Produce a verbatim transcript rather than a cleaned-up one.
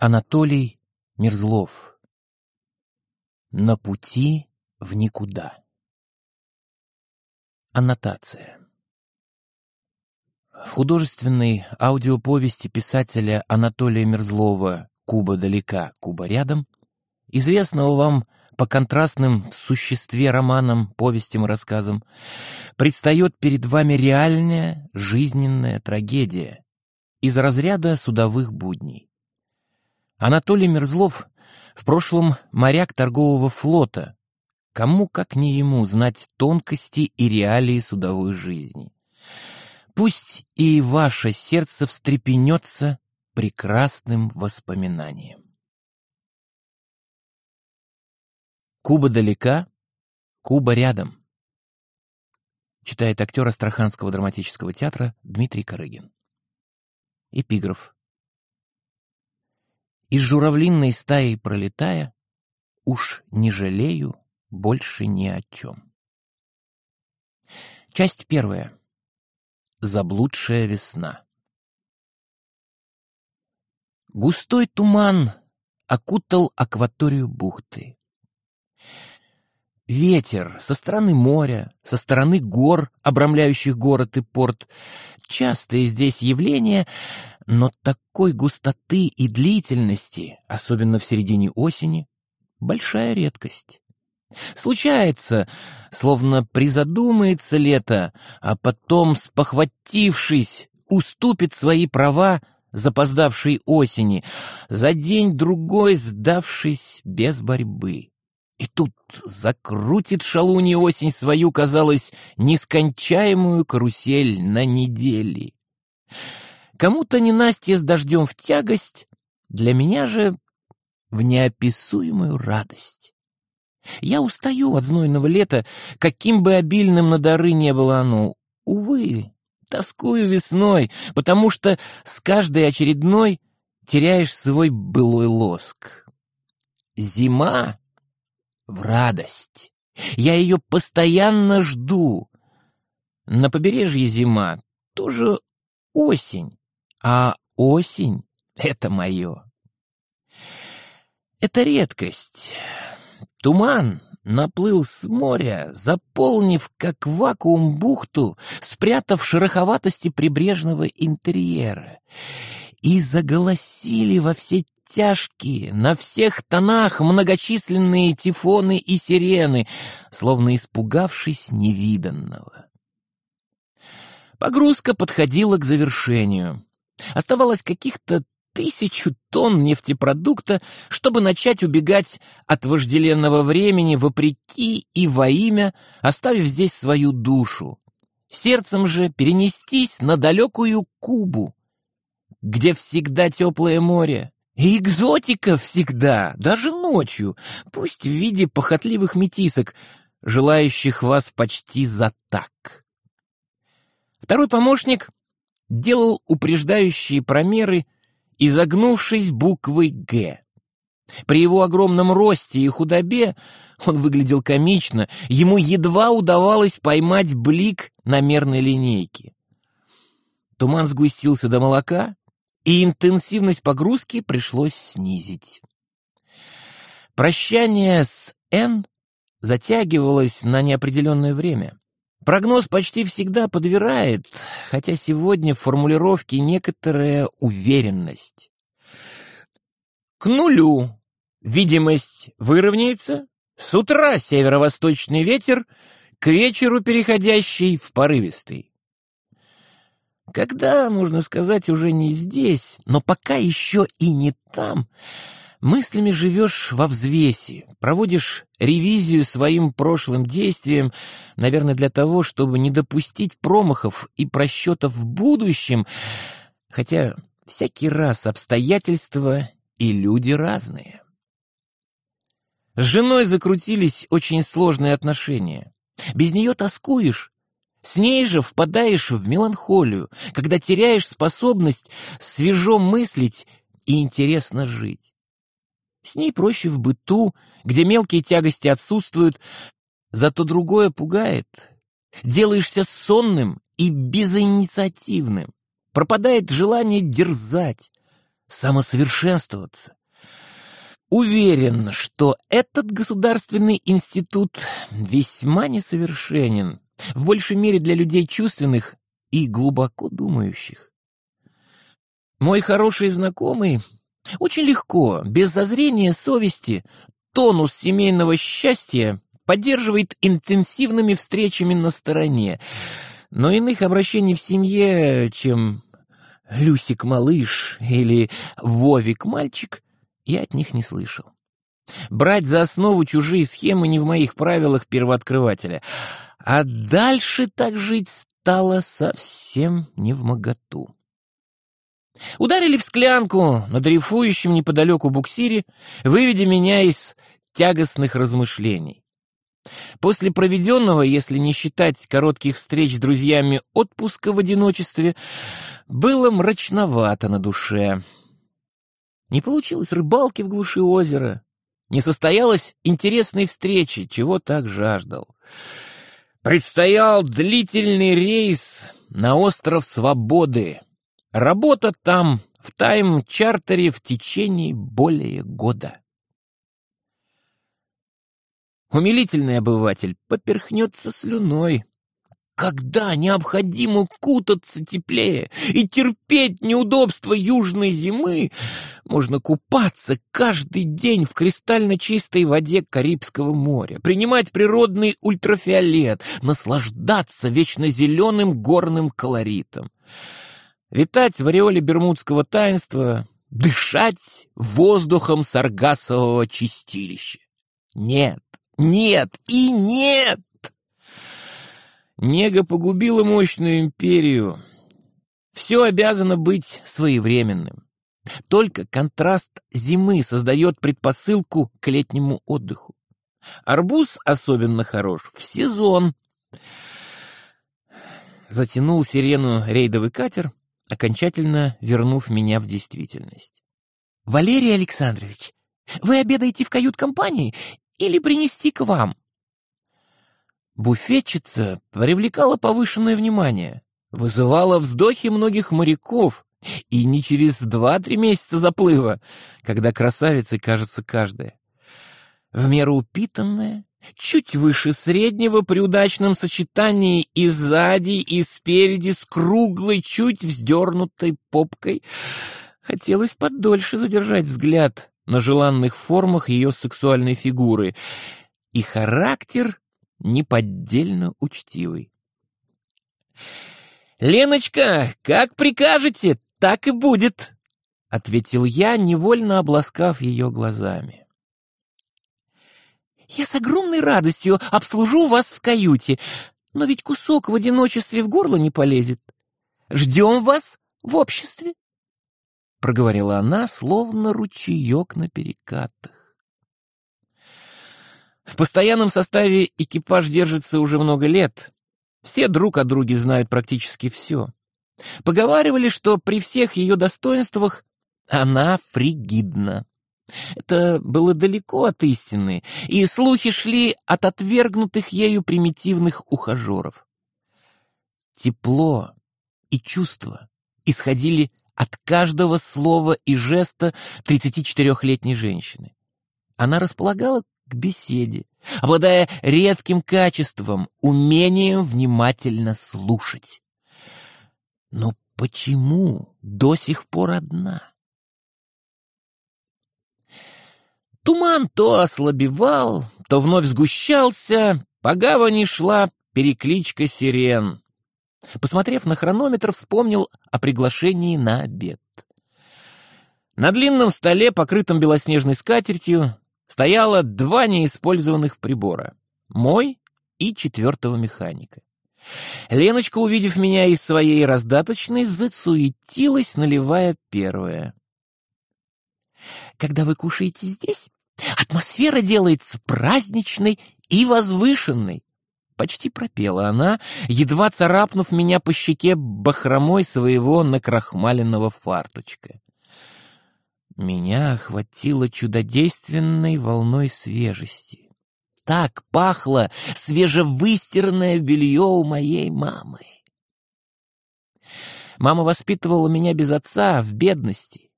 Анатолий Мерзлов. На пути в никуда. Аннотация. В художественной аудиоповести писателя Анатолия Мерзлова «Куба далека, Куба рядом», известного вам по контрастным в существе романам, повестям и рассказам, предстает перед вами реальная жизненная трагедия из разряда судовых будней. Анатолий Мерзлов в прошлом моряк торгового флота. Кому, как не ему, знать тонкости и реалии судовой жизни. Пусть и ваше сердце встрепенется прекрасным воспоминанием. Куба далека, Куба рядом. Читает актер Астраханского драматического театра Дмитрий Корыгин. Эпиграф. Из журавлиной стаи пролетая, уж не жалею больше ни о чем. Часть первая. Заблудшая весна. Густой туман окутал акваторию бухты. Ветер со стороны моря, со стороны гор, обрамляющих город и порт, частое здесь явление, но такой густоты и длительности, особенно в середине осени, большая редкость. Случается, словно призадумается лето, а потом, спохватившись, уступит свои права запоздавшей осени, за день-другой сдавшись без борьбы. И тут закрутит шалунья осень свою, казалось, нескончаемую карусель на недели. Кому-то ненастье с дождем в тягость, для меня же в неописуемую радость. Я устаю от знойного лета, каким бы обильным на дары не было оно. Увы, тоскую весной, потому что с каждой очередной теряешь свой былой лоск. Зима в радость. Я ее постоянно жду. На побережье зима тоже осень, а осень — это мое. Это редкость. Туман наплыл с моря, заполнив, как вакуум, бухту, спрятав шероховатости прибрежного интерьера. И заголосили во все тяжкие, на всех тонах многочисленные тифоны и сирены, словно испугавшись невиданного. Погрузка подходила к завершению. Оставалось каких-то тысячу тонн нефтепродукта, чтобы начать убегать от вожделенного времени вопреки и во имя, оставив здесь свою душу. Сердцем же перенестись на далекую Кубу, где всегда теплое море, и экзотика всегда, даже ночью, пусть в виде похотливых метисок, желающих вас почти за так. Второй помощник делал упреждающие промеры, изогнувшись буквой «Г». При его огромном росте и худобе он выглядел комично, ему едва удавалось поймать блик на мерной линейке. Туман сгустился до молока, и интенсивность погрузки пришлось снизить. Прощание с Н затягивалось на неопределенное время. Прогноз почти всегда подвирает, хотя сегодня в формулировке некоторая уверенность. К нулю видимость выровняется, с утра северо-восточный ветер, к вечеру переходящий в порывистый. Когда, можно сказать, уже не здесь, но пока еще и не там, мыслями живешь во взвесе, проводишь ревизию своим прошлым действиям, наверное, для того, чтобы не допустить промахов и просчетов в будущем, хотя всякий раз обстоятельства и люди разные. С женой закрутились очень сложные отношения. Без нее тоскуешь, с ней же впадаешь в меланхолию, когда теряешь способность свежо мыслить и интересно жить. С ней проще в быту, где мелкие тягости отсутствуют, зато другое пугает. Делаешься сонным и безинициативным. Пропадает желание дерзать. самосовершенствоваться. Уверен, что этот государственный институт весьма несовершенен, в большей мере для людей чувственных и глубоко думающих. Мой хороший знакомый очень легко, без зазрения совести, тонус семейного счастья поддерживает интенсивными встречами на стороне, но иных обращений в семье, чем «Люсик-малыш» или «Вовик-мальчик», я от них не слышал. Брать за основу чужие схемы не в моих правилах первооткрывателя, а дальше так жить стало совсем невмоготу. Ударили в склянку на дрейфующем неподалеку буксире, выведя меня из тягостных размышлений. После проведенного, если не считать коротких встреч с друзьями, отпуска в одиночестве, было мрачновато на душе. Не получилось рыбалки в глуши озера, не состоялась интересной встречи, чего так жаждал. Предстоял длительный рейс на остров Свободы. Работа там в тайм-чартере в течение более года. Умилительный обыватель поперхнется слюной. Когда необходимо кутаться теплее и терпеть неудобства южной зимы, можно купаться каждый день в кристально чистой воде Карибского моря, принимать природный ультрафиолет, наслаждаться вечно зеленым горным колоритом, витать в ореоле бермудского таинства, дышать воздухом саргассового чистилища. Нет, нет и нет! Нега погубила мощную империю. Все обязано быть своевременным. Только контраст зимы создает предпосылку к летнему отдыху. Арбуз особенно хорош в сезон. Затянул сирену рейдовый катер, окончательно вернув меня в действительность. «Валерий Александрович, вы обедаете в кают-компании или принести к вам?» Буфетчица привлекала повышенное внимание, вызывала вздохи многих моряков, и не через два-три месяца заплыва, когда красавицей кажется каждая. В меру упитанная, чуть выше среднего при удачном сочетании и сзади, и спереди с круглой, чуть вздернутой попкой, хотелось подольше задержать взгляд на желанных формах ее сексуальной фигуры, и характер неподдельно учтивый. «Леночка, как прикажете, так и будет», — ответил я, невольно обласкав ее глазами. «Я с огромной радостью обслужу вас в каюте, но ведь кусок в одиночестве в горло не полезет. Ждем вас в обществе», — проговорила она, словно ручеек на перекатах. В постоянном составе экипаж держится уже много лет. Все друг о друге знают практически все. Поговаривали, что при всех ее достоинствах она фригидна. Это было далеко от истины, и слухи шли от отвергнутых ею примитивных ухажеров. Тепло и чувство исходили от каждого слова и жеста тридцатичетырехлетней женщины. Она располагала к беседе, обладая редким качеством, умением внимательно слушать. Но почему до сих пор одна? Туман то ослабевал, то вновь сгущался, по гавани шла перекличка сирен. Посмотрев на хронометр, вспомнил о приглашении на обед. На длинном столе, покрытом белоснежной скатертью, стояло два неиспользованных прибора — мой и четвертого механика. Леночка, увидев меня из своей раздаточной, засуетилась, наливая первое. «Когда вы кушаете здесь, атмосфера делается праздничной и возвышенной», — почти пропела она, едва царапнув меня по щеке бахромой своего накрахмаленного фарточка. Меня охватило чудодейственной волной свежести. Так пахло свежевыстиранное белье у моей мамы. Мама воспитывала меня без отца, в бедности.